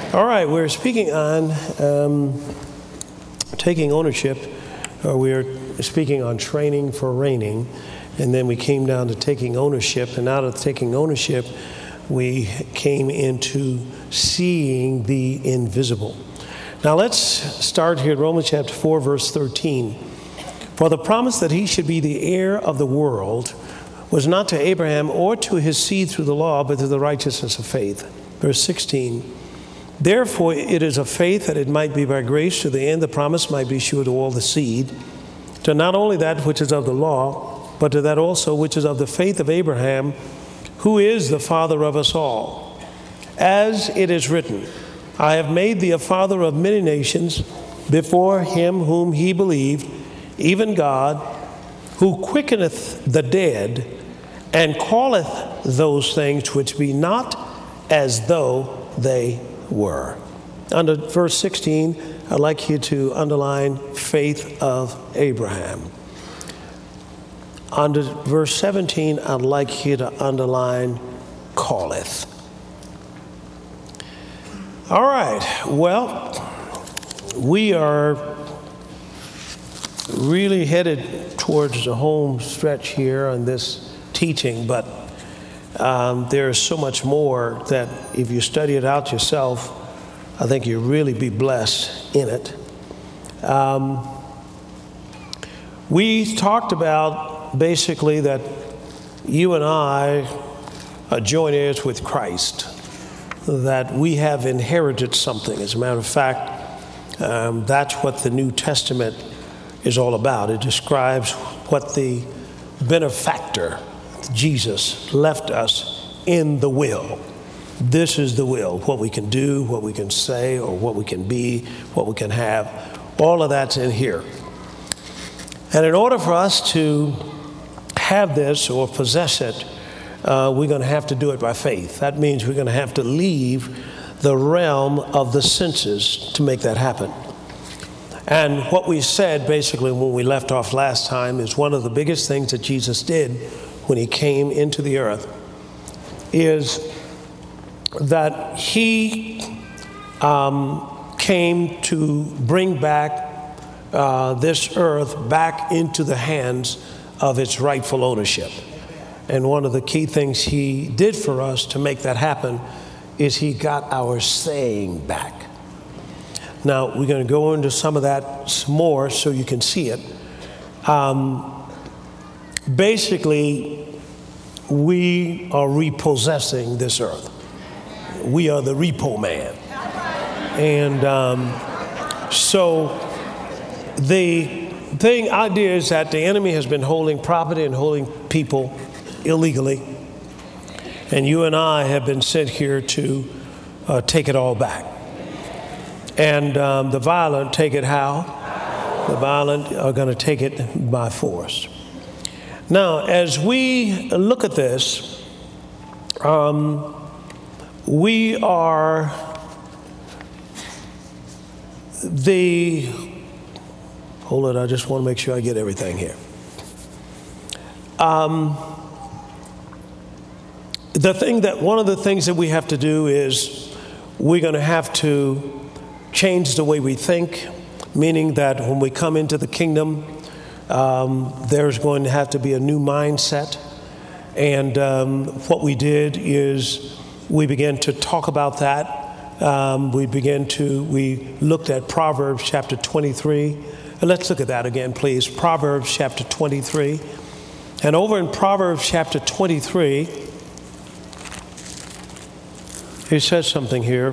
All right, we're speaking on taking ownership, or we're speaking on training for reigning, and then we came down to taking ownership, and out of taking ownership, we came into seeing the invisible. Now let's start here at Romans chapter 4, verse 13. For the promise that he should be the heir of the world was not to Abraham or to his seed through the law, but through the righteousness of faith. Verse 16. Therefore it is of faith that it might be by grace to the end the promise might be sure to all the seed, to not only that which is of the law, but to that also which is of the faith of Abraham, who is the father of us all. As it is written, I have made thee a father of many nations before him whom he believed, even God, who quickeneth the dead, and calleth those things which be not as though they were. Under verse 16, I'd like you to underline faith of Abraham. Under verse 17, I'd like you to underline calleth. All right, well, we are really headed towards the home stretch here on this teaching, but there is so much more that if you study it out yourself, I think you'll really be blessed in it. We talked about basically that you and I are joint heirs with Christ, that we have inherited something. As a matter of fact, that's what the New Testament is all about. It describes what the benefactor, Jesus, left us in the will. This is the will, what we can do, what we can say, or what we can be, what we can have. All of that's in here. And in order for us to have this or possess it, we're going to have to do it by faith. That means we're going to have to leave the realm of the senses to make that happen. And what we said basically when we left off last time is one of the biggest things that Jesus did when he came into the earth is that he came to bring back this earth back into the hands of its rightful ownership. And one of the key things he did for us to make that happen is he got our saying back. Now, we're going to go into some of that some more so you can see it. Basically, we are repossessing this earth. We are the repo man. And so the idea is that the enemy has been holding property and holding people illegally. And you and I have been sent here to take it all back. And the violent take it how? The violent are going to take it by force. Now, as we look at this, we are hold it, I just want to make sure I get everything here. One of the things that we have to do is we're going to have to change the way we think, meaning that when we come into the kingdom, there's going to have to be a new mindset. And what we did is we began to talk about that. We looked at Proverbs chapter 23. And let's look at that again, please. Proverbs chapter 23. And over in Proverbs chapter 23, he says something here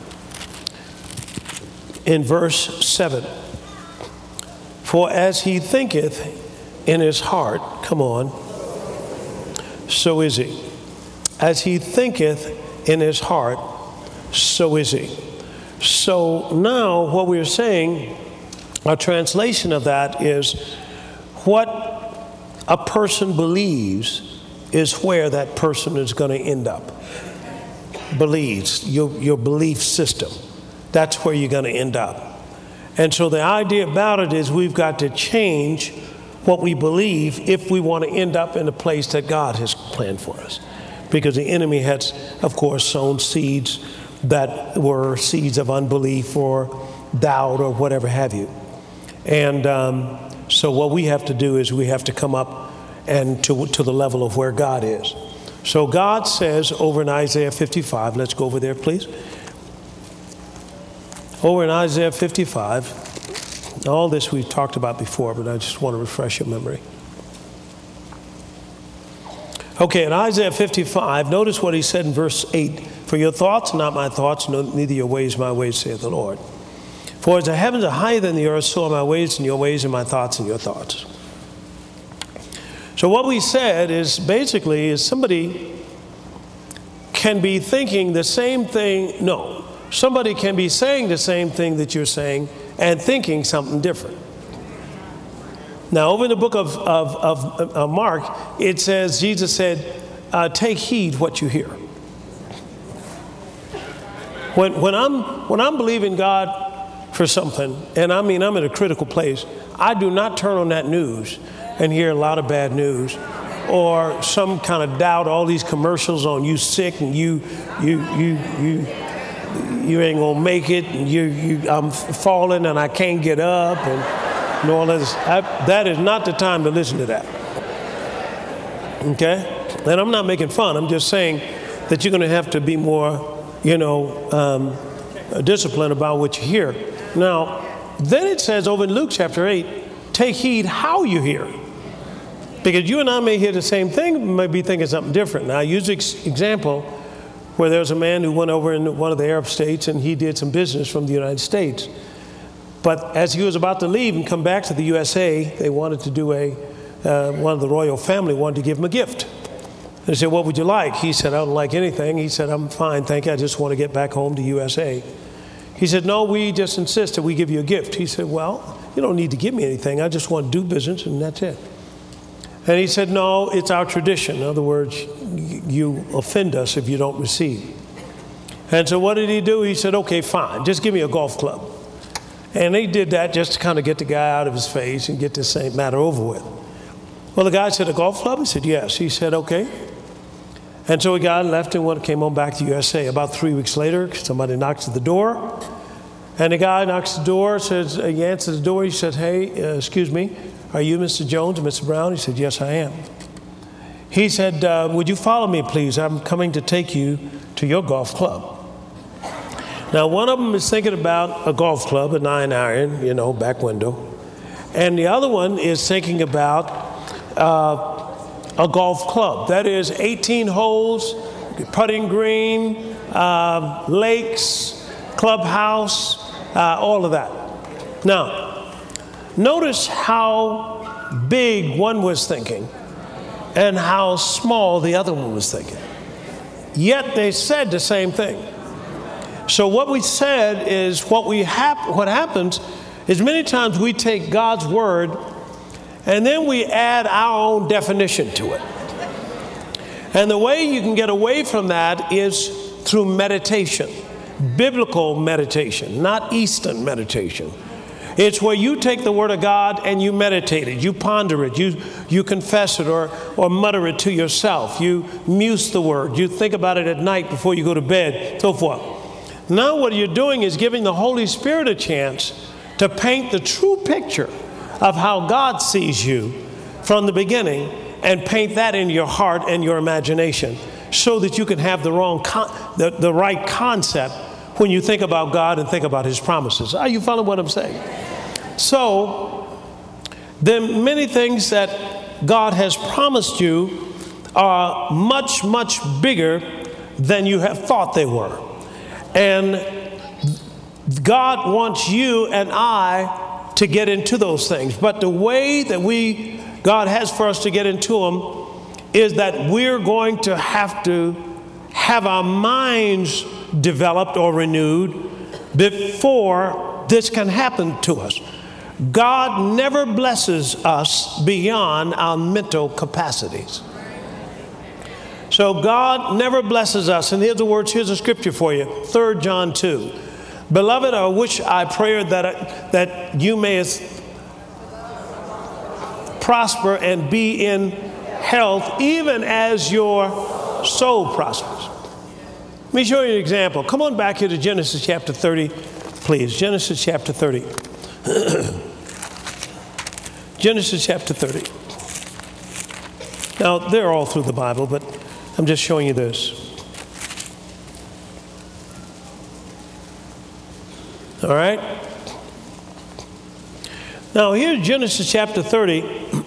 in verse 7. For as he thinketh in his heart, come on, so is he. As he thinketh in his heart, so is he. So now what we're saying, a translation of that is what a person believes is where that person is going to end up. Believes, your belief system. That's where you're going to end up. And so the idea about it is we've got to change what we believe if we want to end up in a place that God has planned for us. Because the enemy has, of course, sown seeds that were seeds of unbelief or doubt or whatever have you. And so what we have to do is we have to come up and to the level of where God is. So God says over in Isaiah 55, let's go over there, please. Over in Isaiah 55, all this we've talked about before, but I just want to refresh your memory. Okay, in Isaiah 55, notice what he said in verse 8. For your thoughts are not my thoughts, neither your ways my ways, saith the Lord. For as the heavens are higher than the earth, so are my ways and your ways, and my thoughts and your thoughts. So what we said is basically is somebody can be thinking the same thing. No, somebody can be saying the same thing that you're saying and thinking something different. Now, over in the book of Mark, it says, Jesus said, take heed what you hear. When I'm believing God for something, and I mean I'm in a critical place, I do not turn on that news and hear a lot of bad news or some kind of doubt, all these commercials on you sick and you ain't gonna make it, and I'm falling and I can't get up, and all this. That is not the time to listen to that. Okay? And I'm not making fun. I'm just saying that you're going to have to be more, disciplined about what you hear. Now, then it says over in Luke chapter 8, take heed how you hear. Because you and I may hear the same thing, may be thinking something different. Now, I use an example where there was a man who went over in one of the Arab states and he did some business from the United States. But as he was about to leave and come back to the USA, they wanted to do one of the royal family wanted to give him a gift. They said, what would you like? He said, I don't like anything. He said, I'm fine, thank you. I just want to get back home to USA. He said, no, we just insist that we give you a gift. He said, well, you don't need to give me anything. I just want to do business and that's it. And he said, no, it's our tradition. In other words, you offend us if you don't receive. And so what did he do? He said, okay, fine, just give me a golf club. And they did that just to kind of get the guy out of his face and get this same matter over with. Well, the guy said, a golf club? He said, yes. He said, okay. And so he got left and came on back to USA. About 3 weeks later, somebody knocks at the door. And the guy knocks the door, says, he answers the door. He said, hey, excuse me, are you Mr. Jones or Mr. Brown? He said, yes, I am. He said, would you follow me, please? I'm coming to take you to your golf club. Now, one of them is thinking about a golf club, a 9-iron, back window. And the other one is thinking about a golf club. That is 18 holes, putting green, lakes, clubhouse, all of that. Now, notice how big one was thinking and how small the other one was thinking. Yet they said the same thing. So what we said is what happens is many times we take God's word and then we add our own definition to it. And the way you can get away from that is through meditation, biblical meditation, not Eastern meditation. It's where you take the word of God and you meditate it, you ponder it, you confess it or mutter it to yourself. You muse the word, you think about it at night before you go to bed, so forth. Now what you're doing is giving the Holy Spirit a chance to paint the true picture of how God sees you from the beginning and paint that in your heart and your imagination so that you can have the right concept when you think about God and think about His promises. Are you following what I'm saying? So, there are many things that God has promised you are much, much bigger than you have thought they were. And God wants you and I to get into those things. But the way that God has for us to get into them is that we're going to have our minds developed or renewed before this can happen to us. God never blesses us beyond our mental capacities. So God never blesses us. And here's a scripture for you. 3 John 2. Beloved, I pray that you may prosper and be in health, even as your soul prospers. Let me show you an example. Come on back here to Genesis chapter 30, please. Genesis chapter 30. Genesis chapter 30. Now, they're all through the Bible, but I'm just showing you this. All right? Now, here's Genesis chapter 30.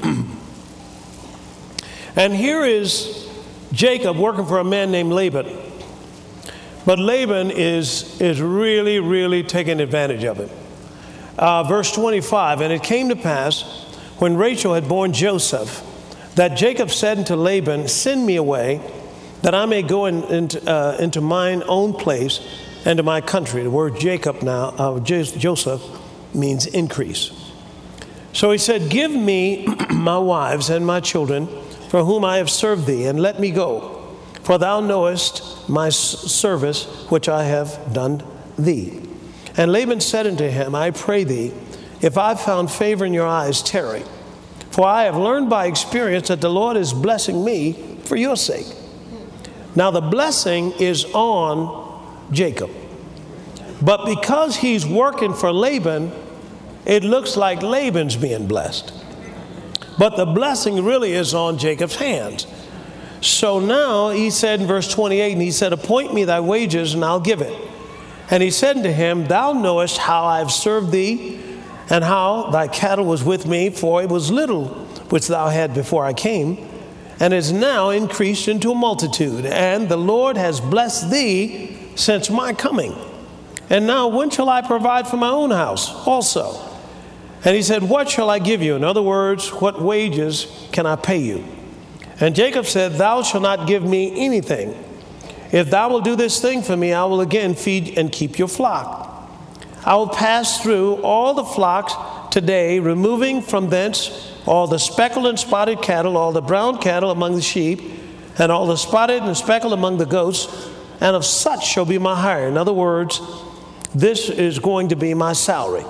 And here is Jacob working for a man named Laban. But Laban is really, really taking advantage of him. Verse 25, and it came to pass, when Rachel had borne Joseph, that Jacob said unto Laban, send me away, that I may go into mine own place and to my country. The word Jacob now, Joseph, means increase. So he said, give me my wives and my children, for whom I have served thee, and let me go. For thou knowest my service which I have done thee. And Laban said unto him, I pray thee, if I have found favor in your eyes, tarry. For I have learned by experience that the Lord is blessing me for your sake. Now the blessing is on Jacob. But because he's working for Laban, it looks like Laban's being blessed. But the blessing really is on Jacob's hands. So now he said in verse 28, and he said, appoint me thy wages, and I'll give it. And he said unto him, thou knowest how I have served thee, and how thy cattle was with me, for it was little which thou had before I came, and is now increased into a multitude. And the Lord has blessed thee since my coming. And now when shall I provide for my own house also? And he said, what shall I give you? In other words, what wages can I pay you? And Jacob said, thou shalt not give me anything. If thou wilt do this thing for me, I will again feed and keep your flock. I will pass through all the flocks today, removing from thence all the speckled and spotted cattle, all the brown cattle among the sheep, and all the spotted and speckled among the goats, and of such shall be my hire. In other words, this is going to be my salary.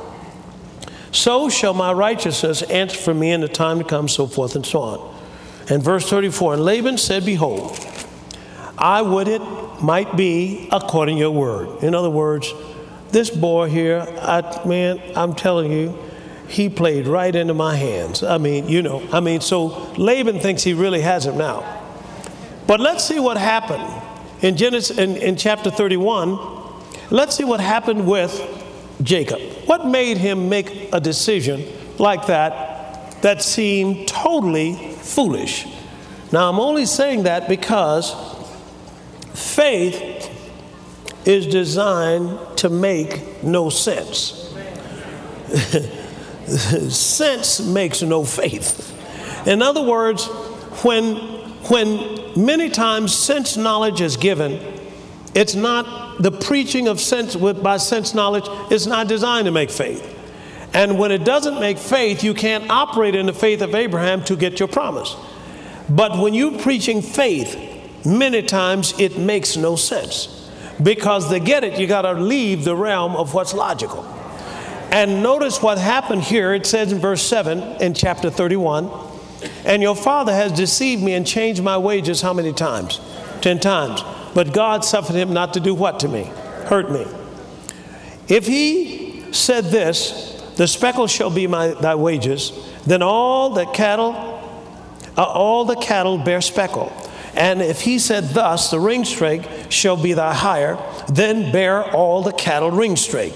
So shall my righteousness answer for me in the time to come, so forth and so on. And verse 34, and Laban said, behold, I would it might be according to your word. In other words, this boy here, I'm telling you, he played right into my hands. So Laban thinks he really has him now. But let's see what happened in Genesis, in chapter 31. Let's see what happened with Jacob. What made him make a decision like that seemed totally foolish? Now, I'm only saying that because faith is designed to make no sense. Sense makes no faith. In other words, when many times sense knowledge is given, it's not the preaching of sense by sense knowledge is not designed to make faith. And when it doesn't make faith, you can't operate in the faith of Abraham to get your promise. But when you're preaching faith, many times it makes no sense. Because to get it, you got to leave the realm of what's logical. And notice what happened here. It says in verse 7 in chapter 31, and your father has deceived me and changed my wages how many times? 10 times. But God suffered him not to do what to me? Hurt me. If he said this, the speckle shall be thy wages, then all the cattle bear speckle. And if he said thus, the ringstake shall be thy hire, then bear all the cattle ringstake.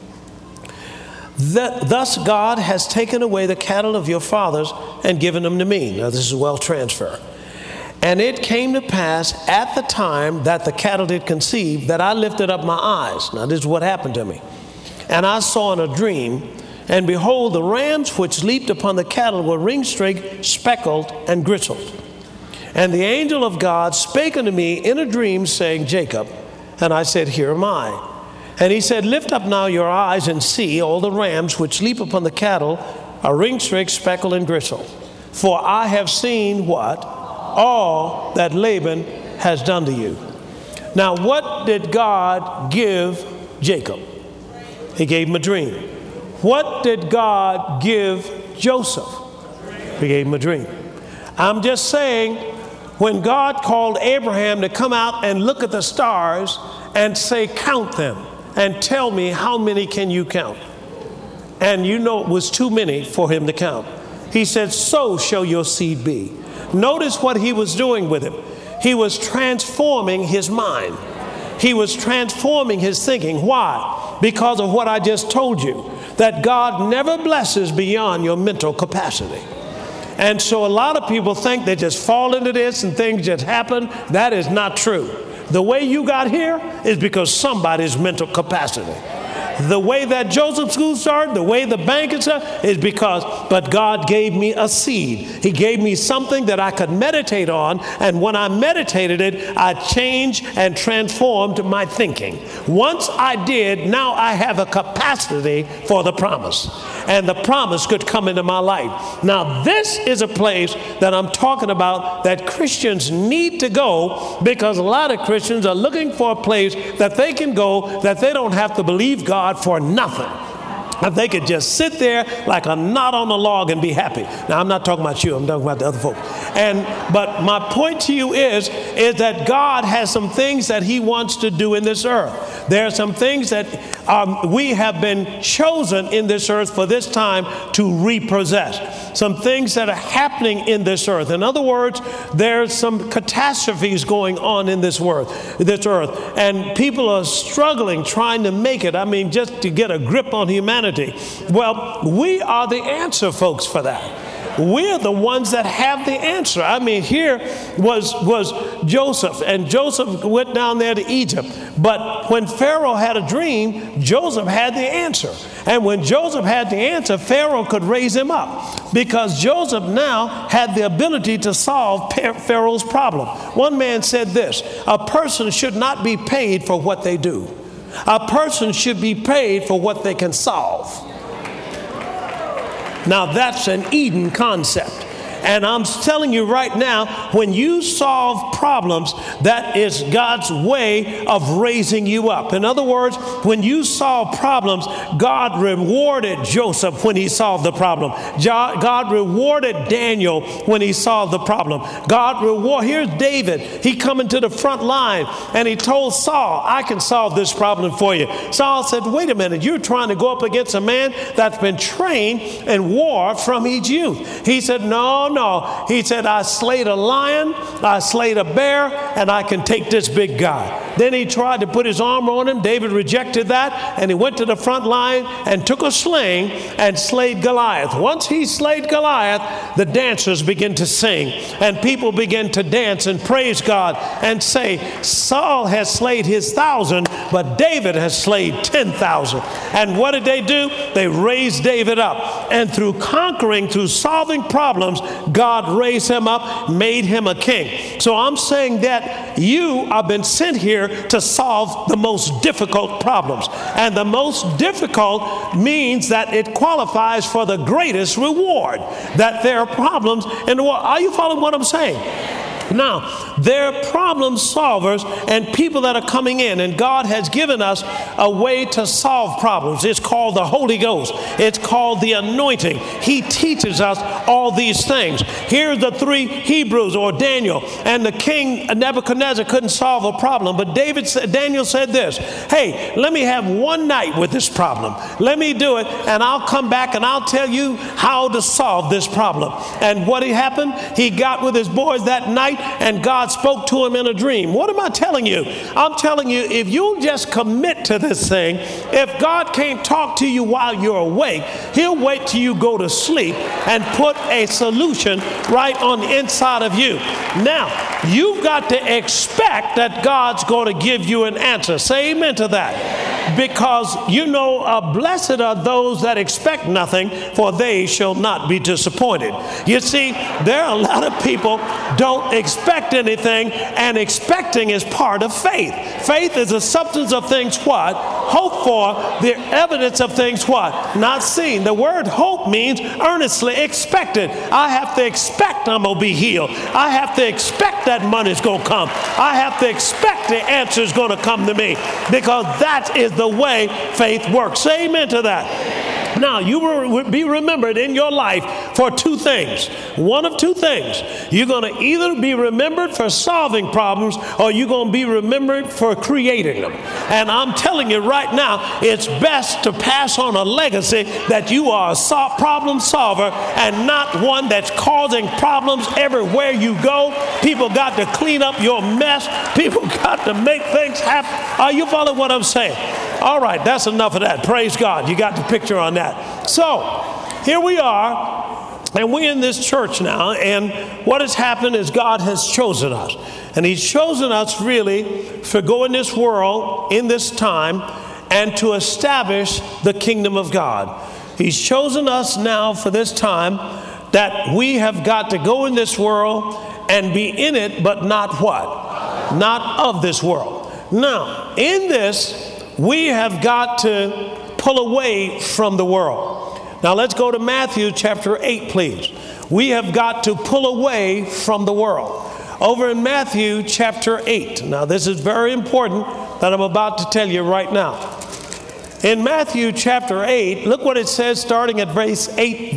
Thus God has taken away the cattle of your fathers and given them to me. Now this is well transfer. And it came to pass at the time that the cattle did conceive, that I lifted up my eyes. Now this is what happened to me. And I saw in a dream, and behold, the rams which leaped upon the cattle were ringstake, speckled, and gristled. And the angel of God spake unto me in a dream, saying, Jacob. And I said, here am I. And he said, lift up now your eyes and see, all the rams which leap upon the cattle are ringstake, speckled, and gristled. For I have seen what? All that Laban has done to you. Now, what did God give Jacob? He gave him a dream. What did God give Joseph? He gave him a dream. I'm just saying, when God called Abraham to come out and look at the stars and say, count them and tell me how many can you count? And you know it was too many for him to count. He said, so shall your seed be. Notice what he was doing with him. He was transforming his mind. He was transforming his thinking. Why? Because of what I just told you, that God never blesses beyond your mental capacity. And so a lot of people think they just fall into this and things just happen. That is not true. The way you got here is because somebody's mental capacity. The way that Joseph School started, the way the bank is, but God gave me a seed. He gave me something that I could meditate on, and when I meditated it, I changed and transformed my thinking. Once I did, now I have a capacity for the promise, and the promise could come into my life. Now, this is a place that I'm talking about that Christians need to go, because a lot of Christians are looking for a place that they can go, that they don't have to believe God for nothing. And they could just sit there like a knot on a log and be happy. Now, I'm not talking about you. I'm talking about the other folks. But my point to you is that God has some things that he wants to do in this earth. There are some things that we have been chosen in this earth for this time to repossess. Some things that are happening in this earth. In other words, there's some catastrophes going on in this earth. And people are struggling, trying to make it. I mean, just to get a grip on humanity. Well, we are the answer, folks, for that. We're the ones that have the answer. I mean, here was Joseph, and Joseph went down there to Egypt. But when Pharaoh had a dream, Joseph had the answer. And when Joseph had the answer, Pharaoh could raise him up, because Joseph now had the ability to solve Pharaoh's problem. One man said this: a person should not be paid for what they do. A person should be paid for what they can solve. Now, that's an Eden concept. And I'm telling you right now, when you solve problems, that is God's way of raising you up. In other words, when you solve problems, God rewarded Joseph when he solved the problem. God rewarded Daniel when he solved the problem. Here's David. He coming to the front line, and he told Saul, I can solve this problem for you. Saul said, wait a minute, you're trying to go up against a man that's been trained in war from his youth. He said, no. He said, I slayed a lion, I slayed a bear, and I can take this big guy. Then he tried to put his armor on him. David rejected that, and he went to the front line and took a sling and slayed Goliath. Once he slayed Goliath, the dancers began to sing, and people began to dance and praise God and say, Saul has slayed his 1,000, but David has slayed 10,000. And what did they do? They raised David up. And through solving problems, God raised him up, made him a king. So I'm saying that you have been sent here to solve the most difficult problems. And the most difficult means that it qualifies for the greatest reward. That there are problems in the world. Are you following what I'm saying? Now, there are problem solvers and people that are coming in, and God has given us a way to solve problems. It's called the Holy Ghost. It's called the anointing. He teaches us all these things. Here's the three Hebrews, or Daniel, and the king Nebuchadnezzar couldn't solve a problem, but Daniel said this: hey, let me have one night with this problem. Let me do it, and I'll come back and I'll tell you how to solve this problem. And what happened? He got with his boys that night, and God spoke to him in a dream. What am I telling you? I'm telling you, if you'll just commit to this thing, if God can't talk to you while you're awake, he'll wait till you go to sleep and put a solution right on the inside of you. Now, you've got to expect that God's going to give you an answer. Say amen to that. Because blessed are those that expect nothing, for they shall not be disappointed. You see, there are a lot of people don't expect anything, and expecting is part of faith. Faith is the substance of things what? Hope for, the evidence of things what? Not seen. The word hope means earnestly expected. I have to expect I'm going to be healed. I have to expect that money's going to come. I have to expect the answer's going to come to me, because that is the way faith works. Say amen to that. Now, you will be remembered in your life for two things. One of two things. You're going to either be remembered for solving problems or you're going to be remembered for creating them. And I'm telling you right now, it's best to pass on a legacy that you are a problem solver and not one that's causing problems everywhere you go. People got to clean up your mess. People got to make things happen. Are you following what I'm saying? All right, that's enough of that. Praise God. You got the picture on that. So, here we are, and we're in this church now, and what has happened is God has chosen us. And He's chosen us really to go in this world, in this time, and to establish the kingdom of God. He's chosen us now for this time that we have got to go in this world and be in it, but not what? Not of this world. Now, in this, we have got to pull away from the world. Now let's go to Matthew chapter 8, please. We have got to pull away from the world. Over in Matthew chapter 8. Now this is very important that I'm about to tell you right now. In Matthew chapter 8, look what it says starting at verse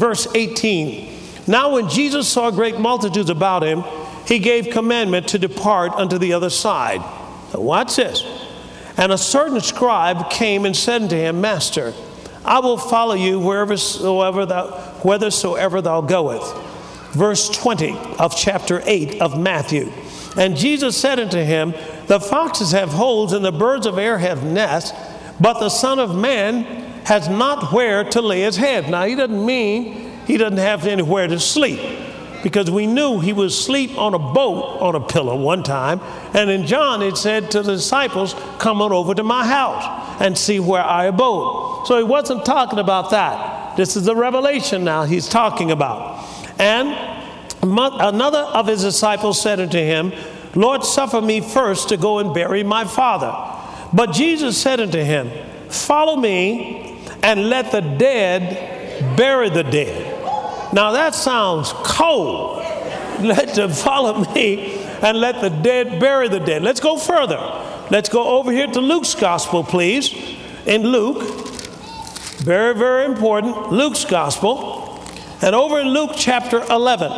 18. Now when Jesus saw great multitudes about him, he gave commandment to depart unto the other side. Now watch this. And a certain scribe came and said unto him, Master, I will follow you whithersoever thou goest. Verse 20 of chapter 8 of Matthew. And Jesus said unto him, The foxes have holes, and the birds of air have nests, but the Son of Man has not where to lay his head. Now, he doesn't mean he doesn't have anywhere to sleep, because we knew he was asleep on a boat on a pillow one time. And in John, it said to the disciples, come on over to my house and see where I abode. So he wasn't talking about that. This is the revelation now he's talking about. And another of his disciples said unto him, Lord, suffer me first to go and bury my father. But Jesus said unto him, follow me and let the dead bury the dead. Now that sounds cold. Let them follow me and let the dead bury the dead. Let's go further. Let's go over here to Luke's gospel, please. In Luke, very, very important, Luke's gospel. And over in Luke chapter 11.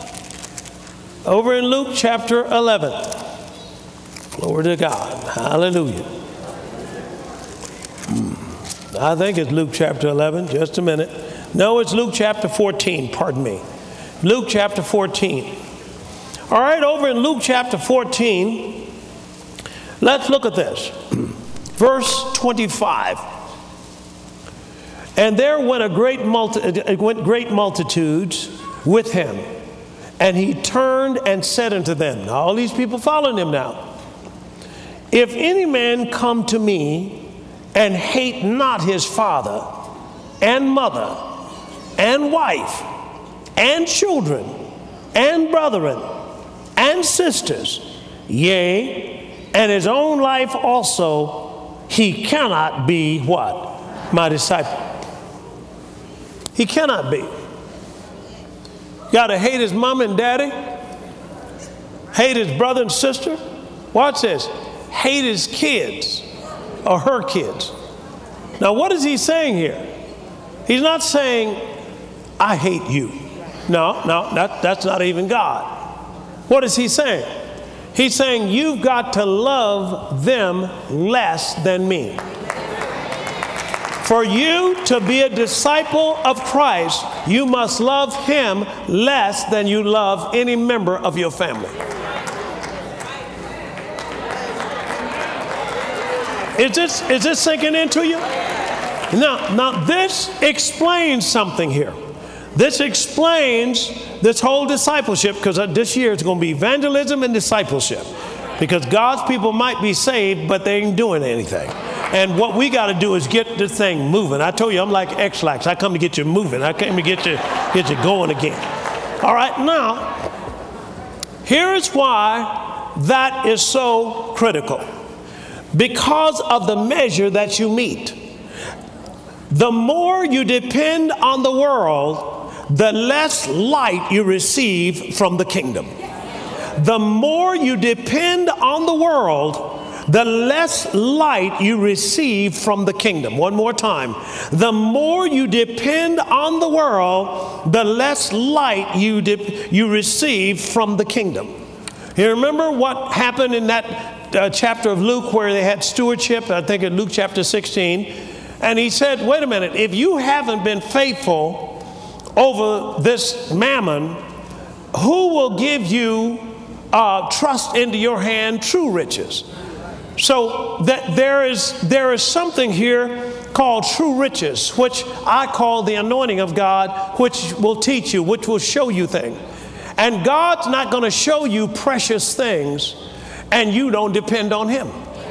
Over in Luke chapter 11. Glory to God. Hallelujah. I think it's Luke chapter 11. Just a minute. No, it's Luke chapter 14. Pardon me. Luke chapter 14. All right, over in Luke chapter 14, let's look at this. Verse 25. And there went great multitudes with him. And he turned and said unto them, now all these people following him now, if any man come to me and hate not his father and mother and wife and children and brethren and sisters, yea, and his own life also, he cannot be what? My disciple. He cannot be. Got to hate his mom and daddy, hate his brother and sister. Watch this. Hate his kids or her kids. Now, what is he saying here? He's not saying, I hate you. No, that's not even God. What is he saying? He's saying, you've got to love them less than me. For you to be a disciple of Christ, you must love him less than you love any member of your family. Is this sinking into you? Now this explains something here. This explains this whole discipleship, because this year it's going to be evangelism and discipleship. Because God's people might be saved, but they ain't doing anything. And what we got to do is get this thing moving. I told you I'm like X-Lax. I come to get you moving. I come to get you going again. All right, now, here is why that is so critical. Because of the measure that you meet. The more you depend on the world, the less light you receive from the kingdom. The more you depend on the world, the less light you receive from the kingdom. One more time. The more you depend on the world, the less light you receive from the kingdom. You remember what happened in that chapter of Luke where they had stewardship, I think in Luke chapter 16. And he said, wait a minute, if you haven't been faithful over this mammon, who will give you trust into your hand true riches? So that there is something here called true riches, which I call the anointing of God, which will teach you, which will show you things. And God's not going to show you precious things and you don't depend on Him.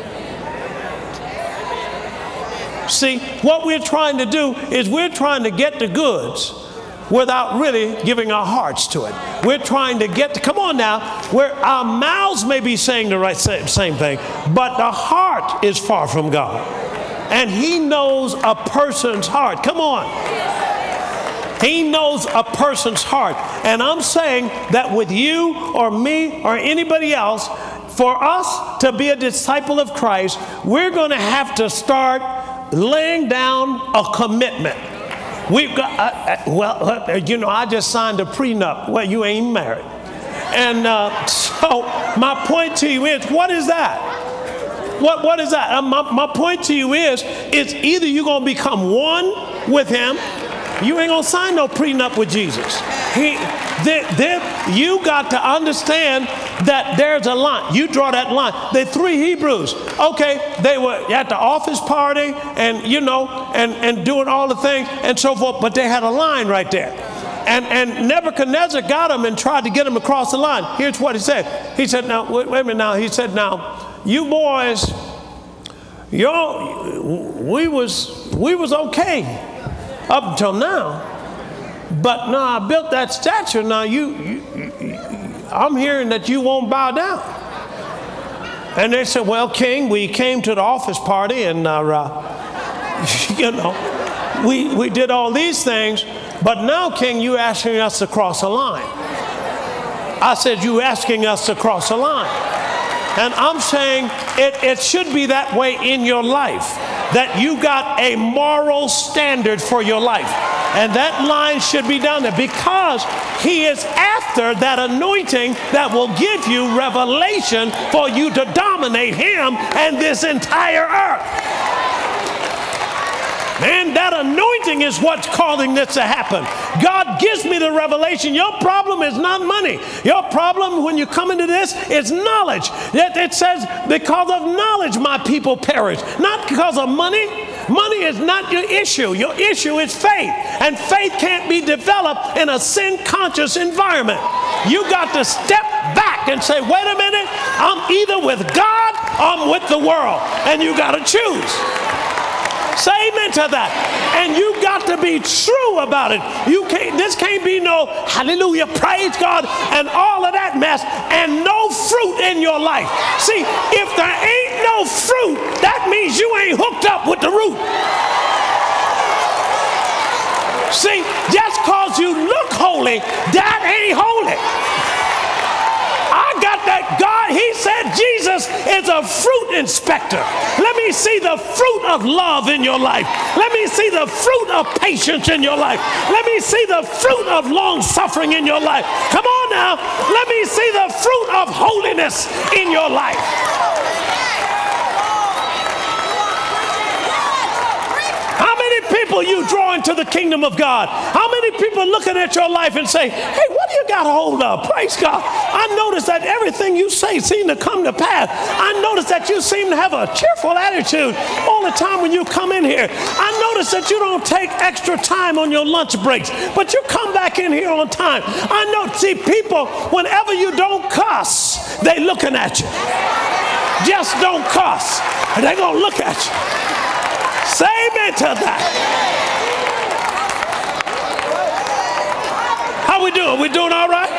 See, what we're trying to do is we're trying to get the goods without really giving our hearts to it. We're trying to get to, come on now, where our mouths may be saying the right same thing, but the heart is far from God. And He knows a person's heart. Come on. He knows a person's heart. And I'm saying that with you or me or anybody else, for us to be a disciple of Christ, we're going to have to start laying down a commitment. We've got, I just signed a prenup. Well, you ain't married. And so my point to you is, what is that? What is that? My point to you is, it's either you're going to become one with Him. You ain't going to sign no prenup with Jesus. You got to understand that there's a line. You draw that line. The three Hebrews, okay, they were at the office party and, and doing all the things and so forth, but they had a line right there. And Nebuchadnezzar got them and tried to get them across the line. Here's what he said. He said, now, wait a minute now. He said, now, you boys, we was okay up until now. But now I built that statue. Now I'm hearing that you won't bow down. And they said, well, King, we came to the office party and, we did all these things. But now, King, you asking us to cross a line. I said, you asking us to cross a line. And I'm saying it should be that way in your life, that you got a moral standard for your life. And that line should be down there because He is after that anointing that will give you revelation for you to dominate Him and this entire earth. Man, that anointing is what's causing this to happen. God gives me the revelation. Your problem is not money. Your problem when you come into this is knowledge. It says, because of knowledge my people perish. Not because of money. Money is not your issue. Your issue is faith. And faith can't be developed in a sin-conscious environment. You got to step back and say, wait a minute, I'm either with God or I'm with the world. And you got to choose. Say amen to that. And you got to be true about it. This can't be no hallelujah, praise God, and all of that mess, and no fruit in your life. See, if there ain't no fruit, that means you ain't hooked up with the root. See, just cause you look holy, that ain't holy. I got that. God, He said Jesus is a fruit inspector. Let me see the fruit of love in your life. Let me see the fruit of patience in your life. Let me see the fruit of long suffering in your life. Come on now. Let me see the fruit of holiness in your life. How many people you draw into the kingdom of God? How many people looking at your life and say, hey, what do you got a hold of? Praise God. I notice that everything you say seems to come to pass. I notice that you seem to have a cheerful attitude all the time when you come in here. I notice that you don't take extra time on your lunch breaks, but you come back in here on time. I know, see, people, whenever you don't cuss, they looking at you. Just don't cuss, and they're going to look at you. Say amen to that. How we doing? We doing all right?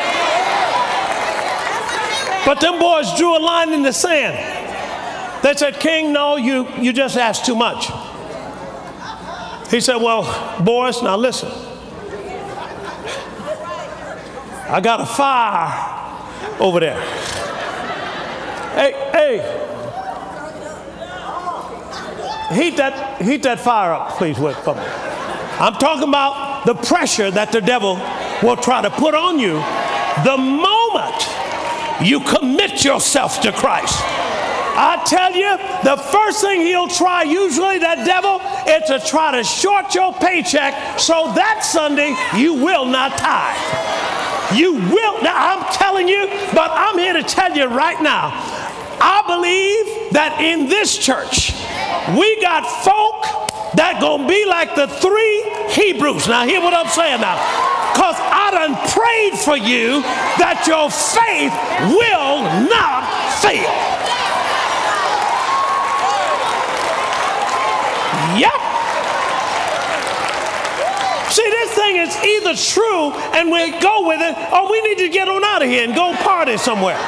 But them boys drew a line in the sand. They said, King, no, you just asked too much. He said, well, boys, now listen. I got a fire over there. Hey, Heat that fire up, please, for me. I'm talking about the pressure that the devil will try to put on you the moment you commit yourself to Christ. I tell you, the first thing he'll try, usually that devil, is to try to short your paycheck so that Sunday you will not tithe. You will. Now, I'm telling you, but I'm here to tell you right now, I believe that in this church, we got folk that gonna be like the 3 Hebrews. Now, hear what I'm saying now. Because I done prayed for you that your faith will not fail. Yep. See, this thing is either true and we go with it, or we need to get on out of here and go party somewhere.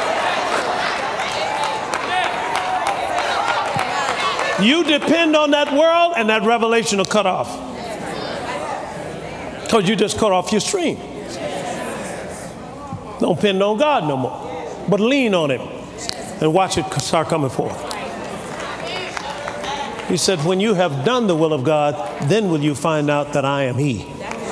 You depend on that world and that revelation will cut off. Because you just cut off your stream. Don't depend on God no more, but lean on him and watch it start coming forth. He said, when you have done the will of God, then will you find out that I am he.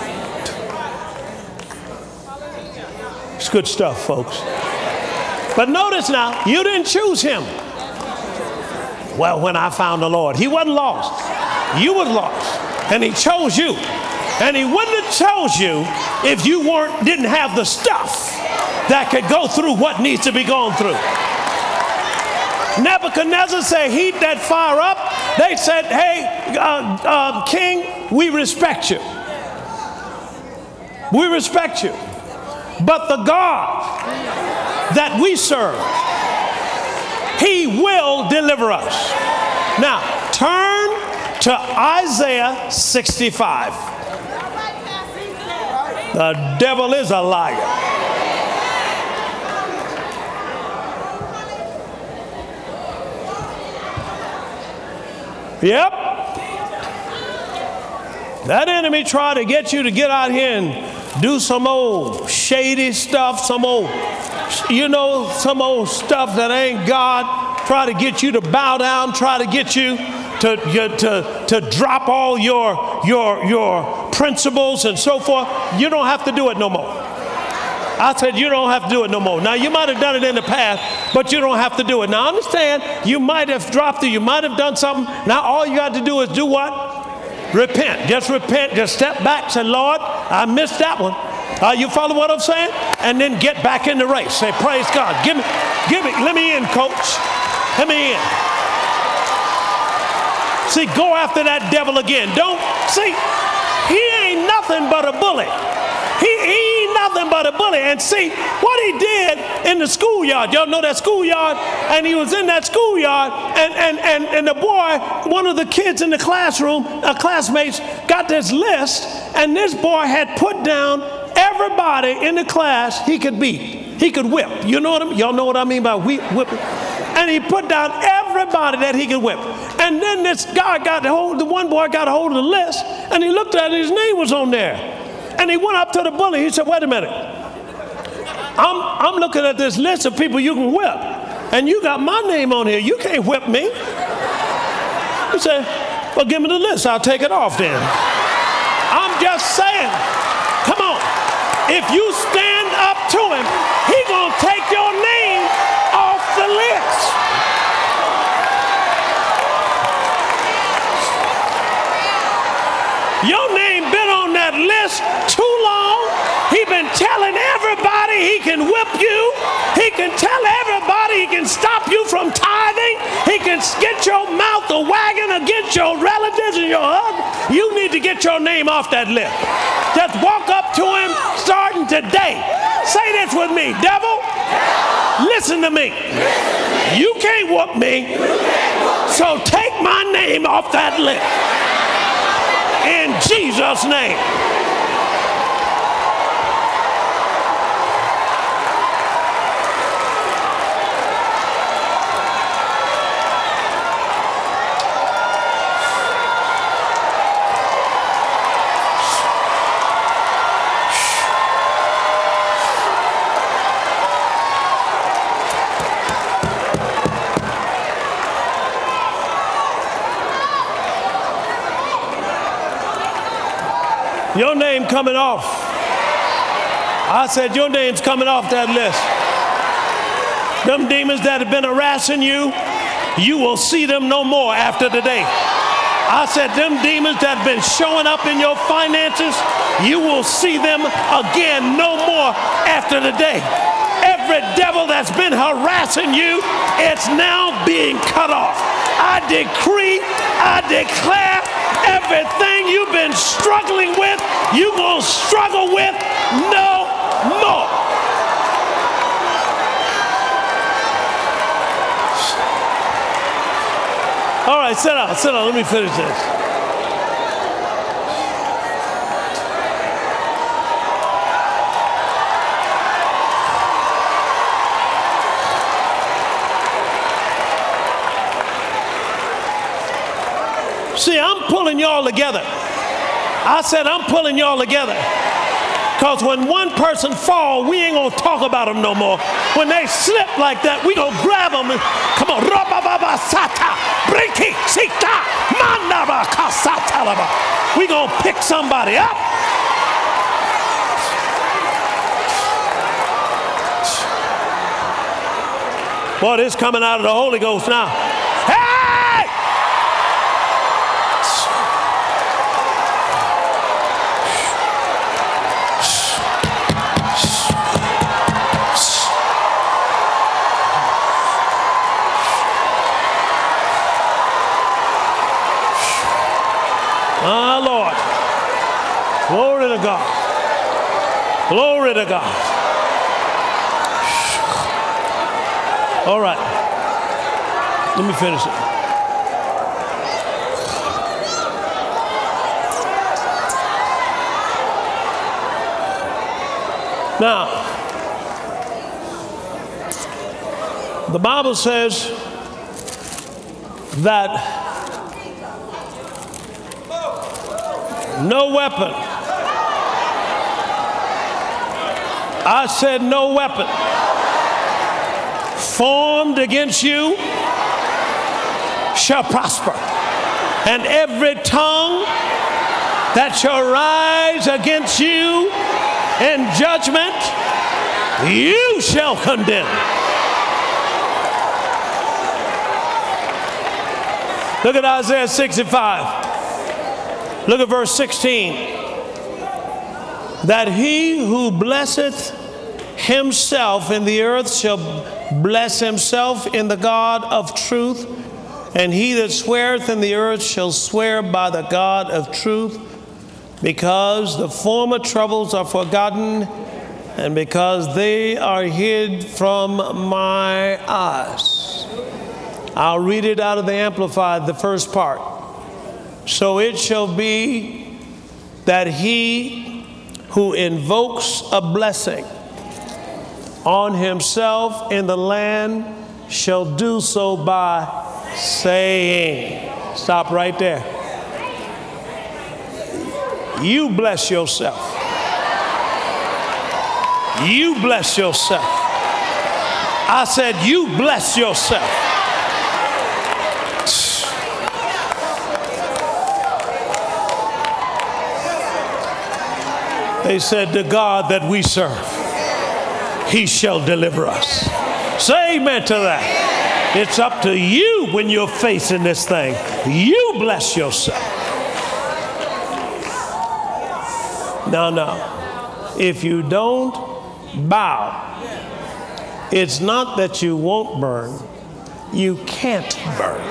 It's good stuff, folks. But notice now, you didn't choose him. Well, when I found the Lord, he wasn't lost. You were lost. And he chose you. And he wouldn't have chose you if you didn't have the stuff that could go through what needs to be gone through. Nebuchadnezzar said, heat that fire up. They said, hey, king, we respect you. We respect you. But the God that we serve, he will deliver us. Now, turn to Isaiah 65. The devil is a liar. Yep. That enemy tried to get you to get out here and do some old shady stuff, some old stuff that ain't God. Try to get you to bow down, try to get you to drop all your principles and so forth. You don't have to do it no more. I said you don't have to do it no more. Now, you might have done it in the past, but you don't have to do it. Now, understand, you might have dropped it, you might have done something. Now, all you got to do is do what? Repent. Just repent. Just step back. Say, Lord, I missed that one. You follow what I'm saying? And then get back in the race. Say, praise God. Give me, let me in, coach. Let me in. See, go after that devil again. See, he ain't nothing but a bully. He ain't nothing but a bully. And see, what he did in the schoolyard, y'all know that schoolyard? And he was in that schoolyard, and the boy, one of the kids in the classroom, classmates, got this list, and this boy had put down everybody in the class he could beat. He could whip. You know what I mean? Y'all know what I mean by whipping? And he put down everybody that he could whip. And then this guy the one boy got a hold of the list, and he looked at it, his name was on there. And he went up to the bully. He said, wait a minute. I'm looking at this list of people you can whip, and you got my name on here. You can't whip me. He said, well, give me the list. I'll take it off then. I'm just saying, come on. If you stand up to him, he's going to take your name off the list. Your name been on that list too long. He been telling everybody he can whip you. He can tell everybody he can stop you from tithing. He can get your mouth a wagging against your relatives and your husband. You need to get your name off that list. Just walk up to him starting today. Say this with me, devil. Listen to me. You can't whoop me. So take my name off that list. In Jesus' name. Your name coming off. I said, your name's coming off that list. Them demons that have been harassing you, you will see them no more after today. I said, them demons that have been showing up in your finances, you will see them again no more after today. Every devil that's been harassing you, it's now being cut off. I decree, I declare, everything you've been struggling with, you will struggle with no more. All right, sit down, let me finish this. See, I'm pulling y'all together. I said I'm pulling y'all together. Because when one person fall, we ain't going to talk about them no more. When they slip like that, we going to grab them and come on. We going to pick somebody up. Boy, this coming out of the Holy Ghost now. Hey! Ah, Lord. Glory to God. Glory to God. All right. Let me finish it. Now, the Bible says that no weapon. I said no weapon formed against you shall prosper. And every tongue that shall rise against you in judgment, you shall condemn. Look at Isaiah 65. Look at verse 16. That he who blesseth himself in the earth shall bless himself in the God of truth, and he that sweareth in the earth shall swear by the God of truth, because the former troubles are forgotten, and because they are hid from my eyes. I'll read it out of the Amplified, the first part. So it shall be that he who invokes a blessing on himself in the land shall do so by saying. Stop right there. You bless yourself. You bless yourself. I said you bless yourself. They said, the God that we serve, he shall deliver us. Say amen to that. It's up to you when you're facing this thing. You bless yourself. Now, if you don't bow, it's not that you won't burn, you can't burn.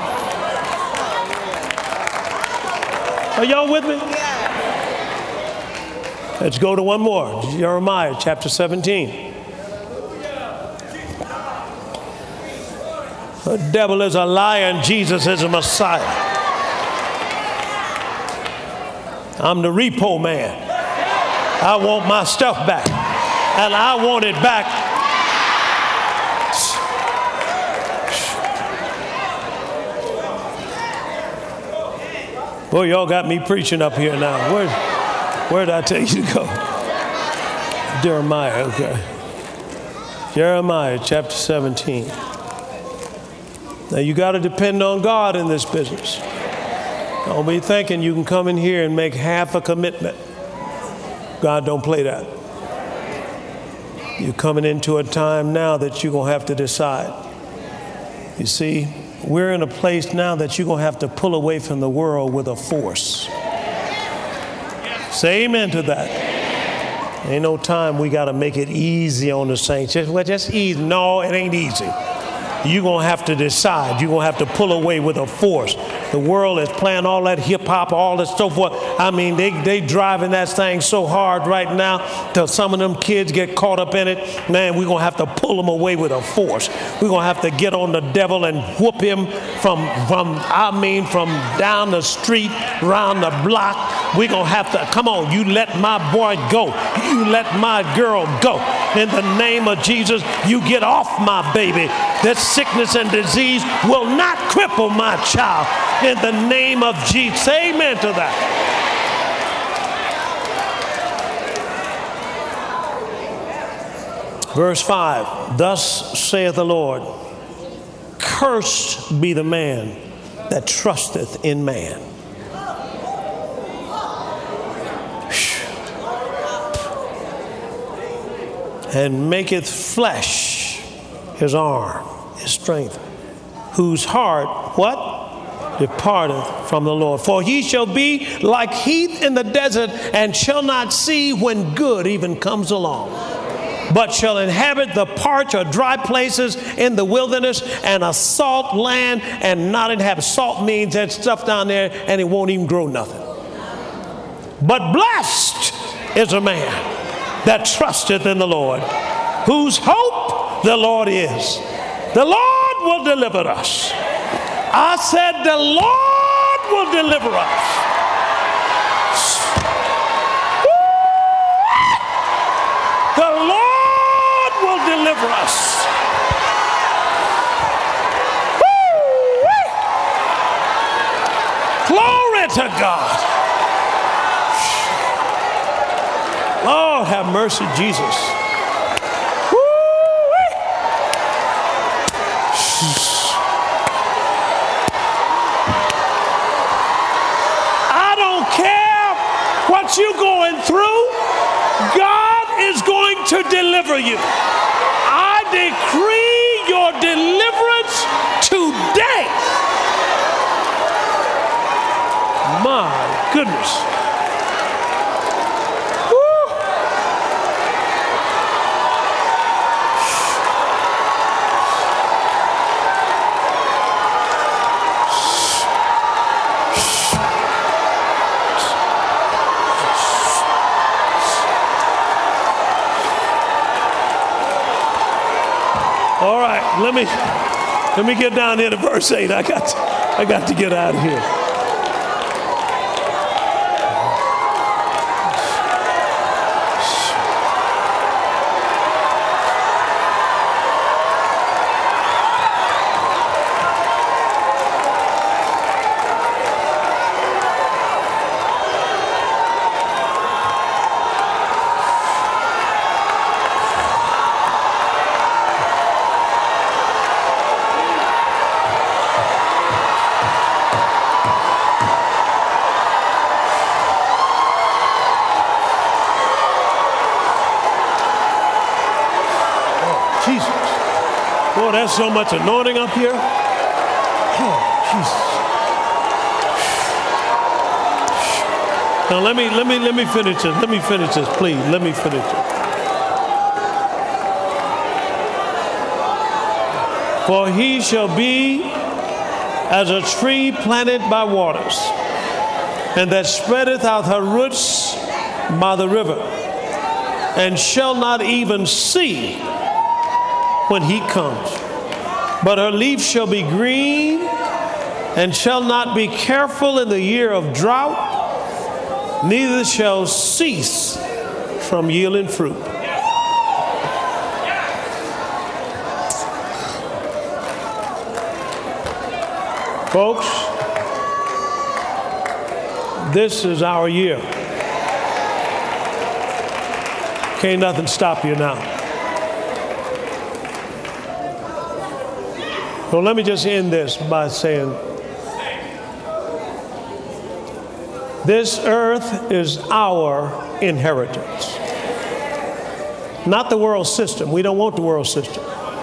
Are y'all with me? Let's go to one more. Jeremiah chapter 17. The devil is a liar and Jesus is a Messiah. I'm the repo man. I want my stuff back. And I want it back. Boy, y'all got me preaching up here now. Where did I tell you to go? Jeremiah, okay. Jeremiah chapter 17. Now you got to depend on God in this business. Don't be thinking you can come in here and make half a commitment. God don't play that. You're coming into a time now that you're going to have to decide. You see, we're in a place now that you're going to have to pull away from the world with a force. Say amen to that. Ain't no time we got to make it easy on the saints. Just easy. No, it ain't easy. You're going to have to decide. You're going to have to pull away with a force. The world is playing all that hip-hop, all that so forth. I mean, they driving that thing so hard right now till some of them kids get caught up in it. Man, we're going to have to pull them away with a force. We're going to have to get on the devil and whoop him from down the street, around the block. We're going to have to, come on, you let my boy go. You let my girl go. In the name of Jesus, you get off my baby. That sickness and disease will not cripple my child. In the name of Jesus. Say amen to that. Verse 5. Thus saith the Lord, cursed be the man that trusteth in man. And maketh flesh his arm, his strength, whose heart, what? Departeth from the Lord. For he shall be like heath in the desert, and shall not see when good even comes along, but shall inhabit the parched or dry places in the wilderness, and a salt land and not inhabit. Salt means that stuff down there and it won't even grow nothing. But blessed is a man that trusteth in the Lord, whose hope the Lord is. The Lord will deliver us. I said the Lord will deliver us. The Lord will deliver us. Glory to God. Lord, have mercy, Jesus. You're going through, God is going to deliver you. I decree your deliverance today. My goodness. All right, let me get down here to verse 8. I got to get out of here. Oh, there's so much anointing up here. Oh, Jesus. Now let me finish this. Let me finish this, please. Let me finish it. For he shall be as a tree planted by waters, and that spreadeth out her roots by the river, and shall not even see when heat comes. But her leaf shall be green, and shall not be careful in the year of drought, neither shall cease from yielding fruit. Folks, this is our year. Can't nothing stop you now. So let me just end this by saying This earth is our inheritance. Not the world system. We don't want the world system.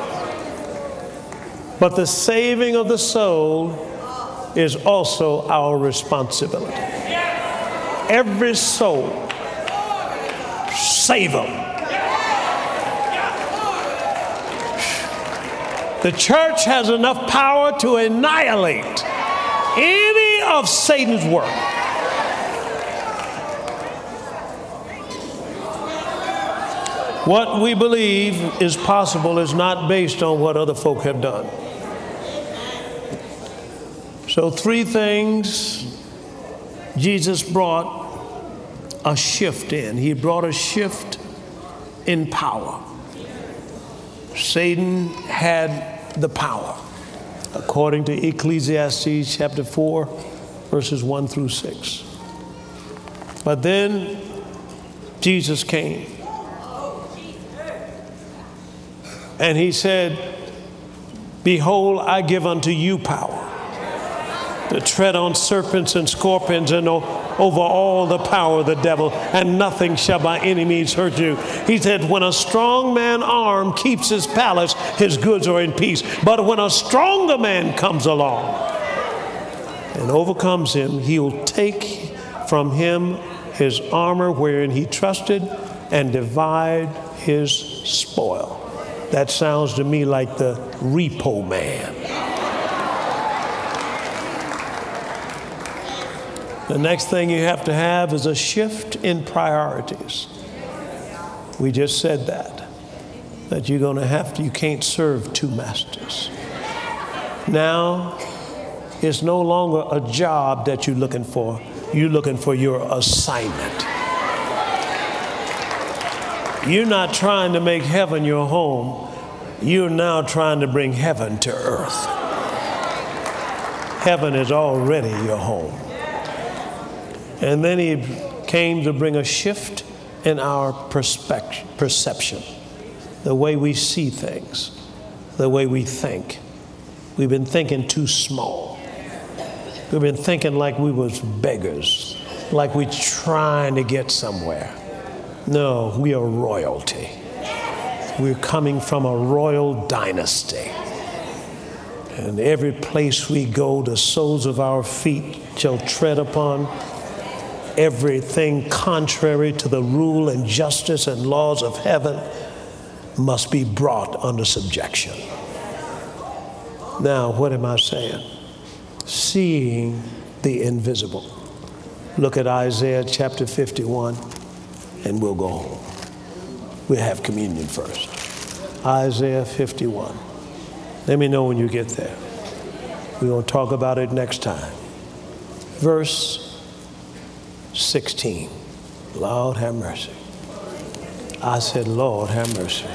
But the saving of the soul is also our responsibility. Every soul, save them. The church has enough power to annihilate any of Satan's work. What we believe is possible is not based on what other folk have done. So 3 things Jesus brought a shift in. He brought a shift in power. Satan had the power, according to Ecclesiastes chapter 4, verses 1 through 6. But then Jesus came. And he said, behold, I give unto you power to tread on serpents and scorpions and over all the power of the devil, and nothing shall by any means hurt you. He said, when a strong man armed keeps his palace, his goods are in peace. But when a stronger man comes along and overcomes him, he will take from him his armor wherein he trusted and divide his spoil. That sounds to me like the repo man. The next thing you have to have is a shift in priorities. We just said that you're going to have to, you can't serve 2 masters. Now, it's no longer a job that you're looking for. You're looking for your assignment. You're not trying to make heaven your home. You're now trying to bring heaven to earth. Heaven is already your home. And then he came to bring a shift in our perception, the way we see things, the way we think. We've been thinking too small. We've been thinking like we was beggars, like we're trying to get somewhere. No, we are royalty. We're coming from a royal dynasty. And every place we go, the soles of our feet shall tread upon everything contrary to the rule and justice and laws of heaven must be brought under subjection. Now, what am I saying? Seeing the invisible. Look at Isaiah chapter 51, and we'll go home. We'll have communion first. Isaiah 51. Let me know when you get there. We're going to talk about it next time. Verse 16. Lord, have mercy. I said, Lord, have mercy.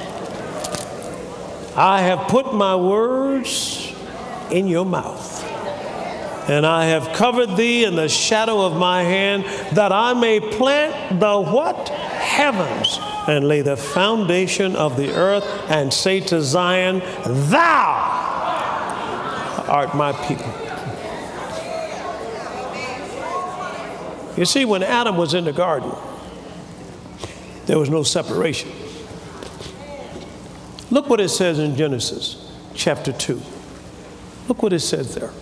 I have put my words in your mouth, and I have covered thee in the shadow of my hand, that I may plant the what? Heavens, and lay the foundation of the earth, and say to Zion, thou art my people. You see, when Adam was in the garden, there was no separation. Look what it says in Genesis chapter 2. Look what it says there.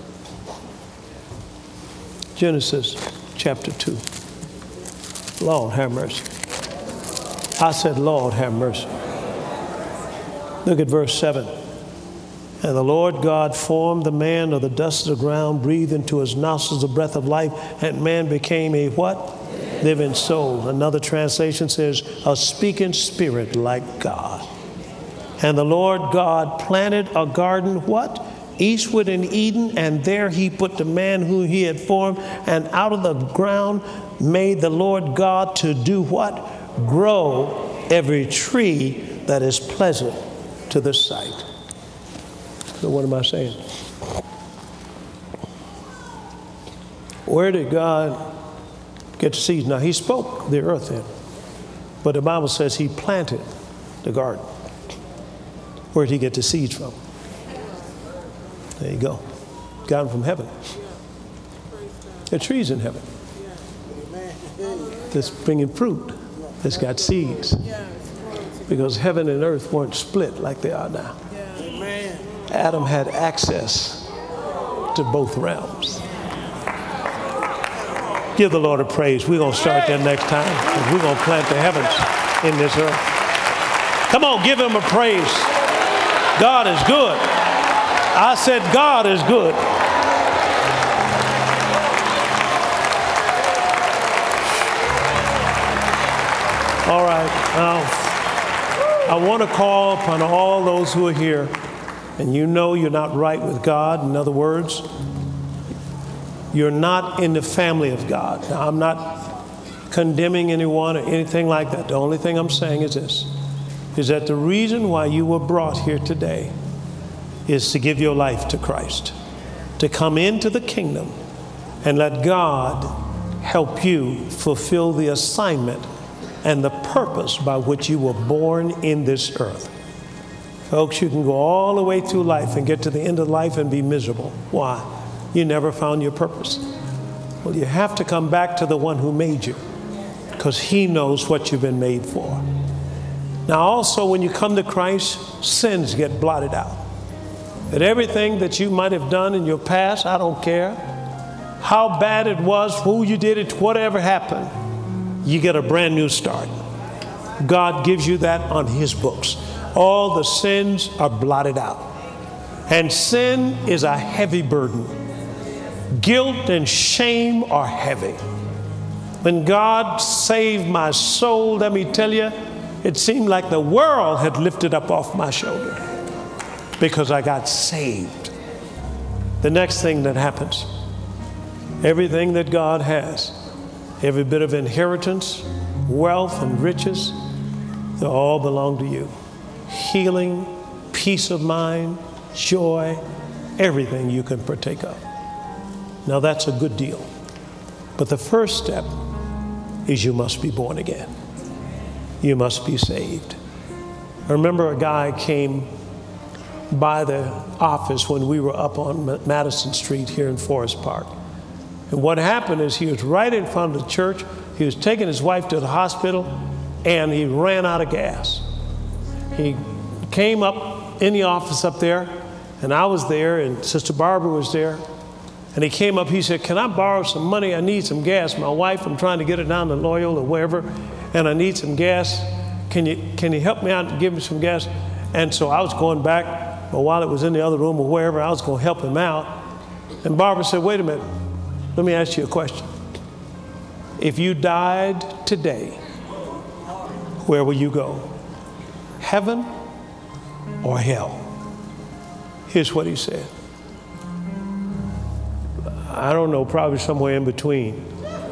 Genesis chapter 2. Lord, have mercy. I said, Lord, have mercy. Look at verse 7. And the Lord God formed the man of the dust of the ground, breathed into his nostrils the breath of life, and man became a what? Living soul. Another translation says, a speaking spirit like God. And the Lord God planted a garden, what? Eastward in Eden, and there he put the man whom he had formed, and out of the ground made the Lord God to do what? Grow every tree that is pleasant to the sight. So what am I saying? Where did God get the seeds? Now, he spoke the earth in, but the Bible says he planted the garden. Where did he get the seeds from? There you go. Got them from heaven. There are trees in heaven. that's bringing fruit, that's got seeds. Because heaven and earth weren't split like they are now. Adam had access to both realms. Give the Lord a praise. We're going to start that next time. We're going to plant the heavens in this earth. Come on, give him a praise. God is good. I said God is good. All right. Now, I want to call upon all those who are here, and you know you're not right with God. In other words, you're not in the family of God. Now, I'm not condemning anyone or anything like that. The only thing I'm saying is this, is that the reason why you were brought here today is to give your life to Christ, to come into the kingdom and let God help you fulfill the assignment and the purpose by which you were born in this earth. Folks, you can go all the way through life and get to the end of life and be miserable. Why? You never found your purpose. Well, you have to come back to the one who made you, because he knows what you've been made for. Now, also, when you come to Christ, sins get blotted out. That everything that you might have done in your past, I don't care how bad it was, who you did it, whatever happened, you get a brand new start. God gives you that on his books. All the sins are blotted out. And sin is a heavy burden. Guilt and shame are heavy. When God saved my soul, let me tell you, it seemed like the world had lifted up off my shoulder because I got saved. The next thing that happens, everything that God has, every bit of inheritance, wealth, and riches, they all belong to you. Healing, peace of mind, joy, everything you can partake of. Now that's a good deal. But the first step is you must be born again. You must be saved. I remember a guy came by the office when we were up on Madison Street here in Forest Park. And what happened is he was right in front of the church. He was taking his wife to the hospital, and he ran out of gas. He came up in the office up there, and I was there, and Sister Barbara was there. And he came up, he said, "Can I borrow some money? I need some gas. My wife, I'm trying to get her down to Loyola or wherever, and I need some gas. Can you help me out and give me some gas?" And so I was going back, but while it was in the other room or wherever, I was going to help him out. And Barbara said, "Wait a minute, let me ask you a question. If you died today, where will you go? Heaven or hell?" Here's what he said. "I don't know, probably somewhere in between."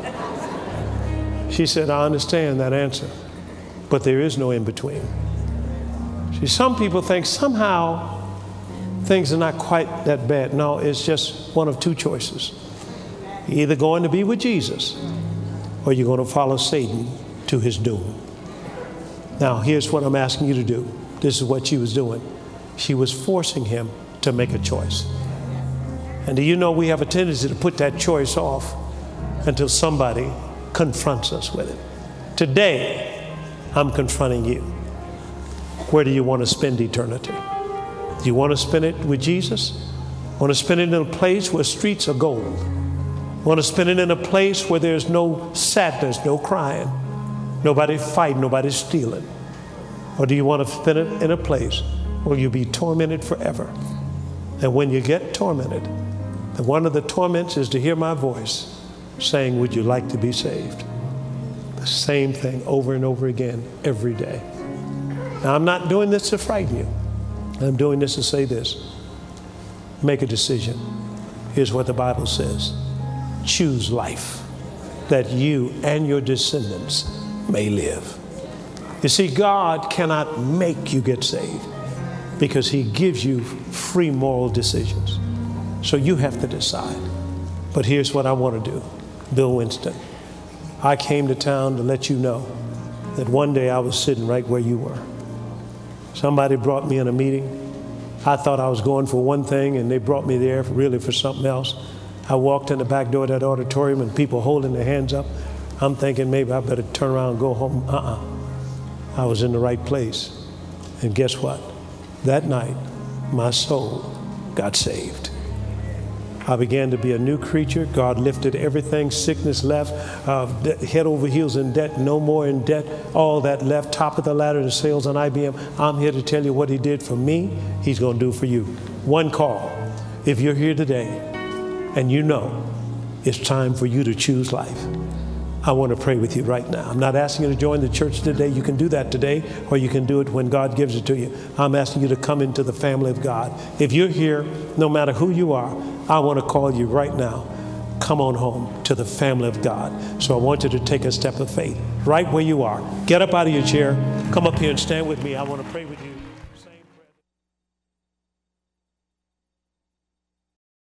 She said, "I understand that answer, but there is no in between." See, some people think somehow things are not quite that bad. No, it's just one of two choices. You're either going to be with Jesus or you're going to follow Satan to his doom. Now, here's what I'm asking you to do. This is what she was doing. She was forcing him to make a choice. And do you know we have a tendency to put that choice off until somebody confronts us with it? Today, I'm confronting you. Where do you want to spend eternity? Do you want to spend it with Jesus? Want to spend it in a place where streets are gold? Want to spend it in a place where there's no sadness, no crying, nobody fighting, nobody stealing? Or do you want to spend it in a place where you'll be tormented forever? And when you get tormented, and one of the torments is to hear my voice saying, "Would you like to be saved?" The same thing over and over again every day. Now, I'm not doing this to frighten you. I'm doing this to say this. Make a decision. Here's what the Bible says. Choose life, that you and your descendants may live. You see, God cannot make you get saved because he gives you free moral decisions. So you have to decide. But here's what I want to do. Bill Winston, I came to town to let you know that one day I was sitting right where you were. Somebody brought me in a meeting. I thought I was going for one thing, and they brought me there really for something else. I walked in the back door of that auditorium, and people holding their hands up, I'm thinking maybe I better turn around and go home. I was in the right place. And guess what? That night, my soul got saved. I began to be a new creature. God lifted everything. Sickness left. Head over heels in debt. No more in debt. All that left. Top of the ladder in sales on IBM. I'm here to tell you what he did for me, he's going to do for you. One call. If you're here today and you know it's time for you to choose life, I want to pray with you right now. I'm not asking you to join the church today. You can do that today, or you can do it when God gives it to you. I'm asking you to come into the family of God. If you're here, no matter who you are, I want to call you right now. Come on home to the family of God. So I want you to take a step of faith right where you are. Get up out of your chair. Come up here and stand with me. I want to pray with you.